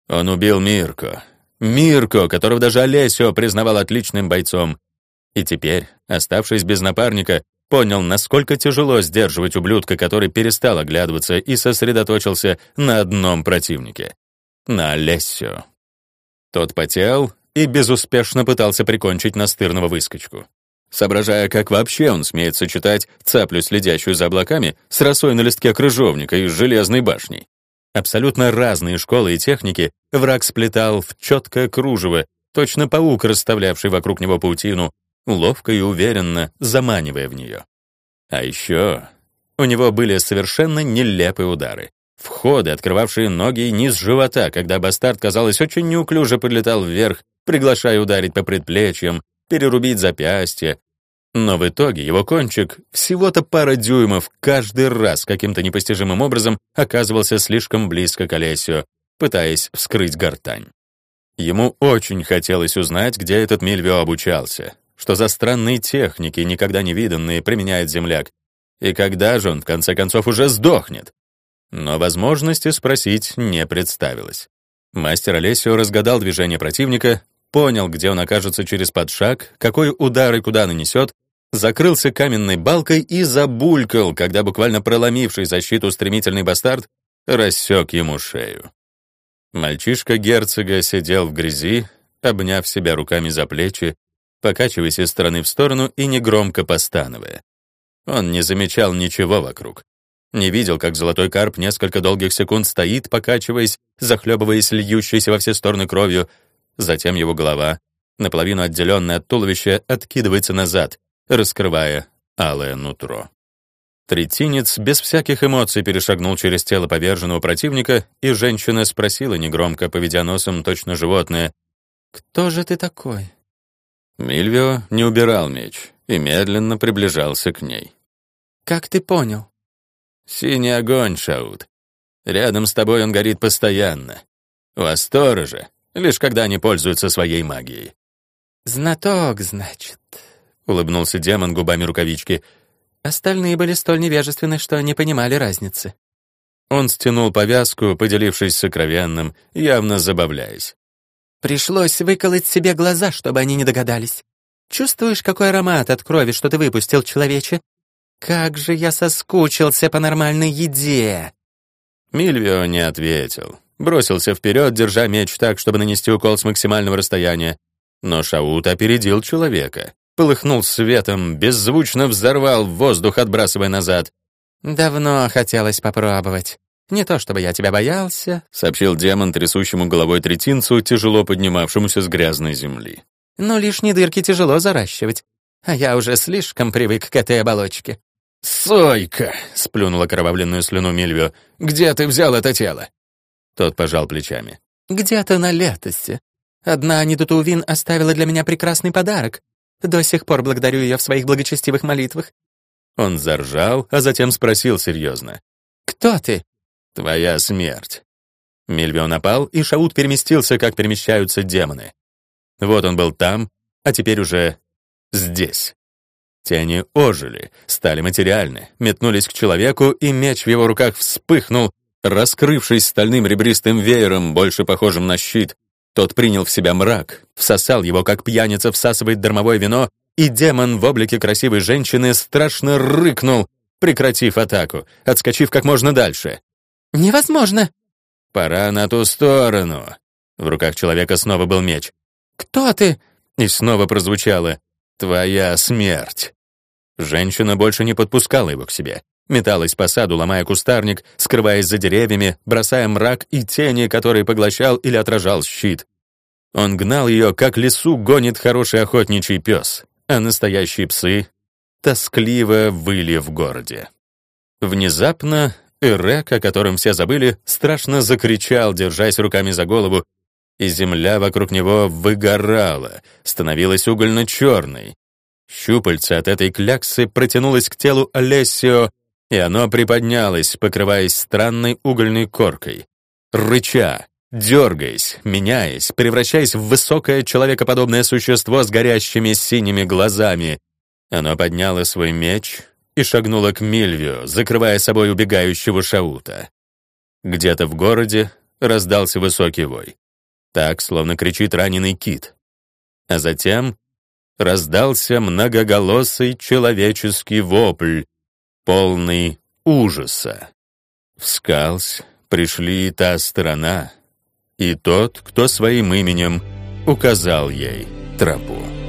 Он убил Мирко. Мирко, которого даже Олесио признавал отличным бойцом. И теперь, оставшись без напарника, понял, насколько тяжело сдерживать ублюдка, который перестал оглядываться и сосредоточился на одном противнике — на Олесио. Тот потел и безуспешно пытался прикончить настырного выскочку. Соображая, как вообще он смеет сочетать цаплю, следящую за облаками, с росой на листке крыжовника и с железной башней. Абсолютно разные школы и техники враг сплетал в четкое кружево, точно паук, расставлявший вокруг него паутину, ловко и уверенно заманивая в нее. А еще у него были совершенно нелепые удары. Входы, открывавшие ноги и низ живота, когда бастард, казалось, очень неуклюже подлетал вверх, приглашая ударить по предплечьям, перерубить запястье. Но в итоге его кончик, всего-то пара дюймов, каждый раз каким-то непостижимым образом оказывался слишком близко к Олесио, пытаясь вскрыть гортань. Ему очень хотелось узнать, где этот Мильвио обучался, что за странные техники, никогда не виданные, применяет земляк, и когда же он, в конце концов, уже сдохнет. Но возможности спросить не представилось. Мастер Олесио разгадал движение противника, понял, где он окажется через подшаг, какой удар и куда нанесет, закрылся каменной балкой и забулькал, когда буквально проломивший защиту стремительный бастард рассек ему шею. Мальчишка герцога сидел в грязи, обняв себя руками за плечи, покачиваясь из стороны в сторону и негромко постановая. Он не замечал ничего вокруг. Не видел, как золотой карп несколько долгих секунд стоит, покачиваясь, захлебываясь льющейся во все стороны кровью. Затем его голова, наполовину отделенная от туловища, откидывается назад, раскрывая алое нутро. Третинец без всяких эмоций перешагнул через тело поверженного противника, и женщина спросила негромко, поведя носом точно животное: «Кто же ты такой?» Мильвио не убирал меч и медленно приближался к ней. «Как ты понял?» «Синий огонь, Шаут. Рядом с тобой он горит постоянно. У Асторы же, лишь когда они пользуются своей магией». «Знаток, значит», — улыбнулся демон губами рукавички. «Остальные были столь невежественны, что не понимали разницы». Он стянул повязку, поделившись сокровенным, явно забавляясь. «Пришлось выколоть себе глаза, чтобы они не догадались. Чувствуешь, какой аромат от крови, что ты выпустил, человече? Как же я соскучился по нормальной еде!» Мильвио не ответил. Бросился вперед, держа меч так, чтобы нанести укол с максимального расстояния. Но Шаут опередил человека. Полыхнул светом, беззвучно взорвал воздух, отбрасывая назад. «Давно хотелось попробовать. Не то чтобы я тебя боялся», — сообщил демон трясущему головой третинцу, тяжело поднимавшемуся с грязной земли. «Но лишние дырки тяжело заращивать, а я уже слишком привык к этой оболочке». «Сойка!» — сплюнул окровавленную слюну Мильвио. «Где ты взял это тело?» Тот пожал плечами. «Где-то на Летосе. Одна Нидутувин оставила для меня прекрасный подарок. До сих пор благодарю ее в своих благочестивых молитвах». Он заржал, а затем спросил серьезно. «Кто ты?» «Твоя смерть». Мильвио напал, и Шаут переместился, как перемещаются демоны. Вот он был там, а теперь уже здесь. Тени ожили, стали материальны, метнулись к человеку, и меч в его руках вспыхнул, раскрывшись стальным ребристым веером, больше похожим на щит. Тот принял в себя мрак, всосал его, как пьяница всасывает дармовое вино, и демон в облике красивой женщины страшно рыкнул, прекратив атаку, отскочив как можно дальше. «Невозможно!» «Пора на ту сторону!» В руках человека снова был меч. «Кто ты?» И снова прозвучало: «Твоя смерть». Женщина больше не подпускала его к себе. Металась по саду, ломая кустарник, скрываясь за деревьями, бросая мрак и тени, которые поглощал или отражал щит. Он гнал ее, как лису гонит хороший охотничий пес, а настоящие псы тоскливо выли в городе. Внезапно Эрек, о котором все забыли, страшно закричал, держась руками за голову, и земля вокруг него выгорала, становилась угольно-черной. Щупальце от этой кляксы протянулось к телу Олесио, и оно приподнялось, покрываясь странной угольной коркой. Рыча, дергаясь, меняясь, превращаясь в высокое человекоподобное существо с горящими синими глазами, оно подняло свой меч и шагнуло к Мильвио, закрывая собой убегающего Шаута. Где-то в городе раздался высокий вой. Так, словно кричит раненый кит. А затем раздался многоголосый человеческий вопль, полный ужаса. Вскалсь пришли та сторона, и тот, кто своим именем указал ей тропу.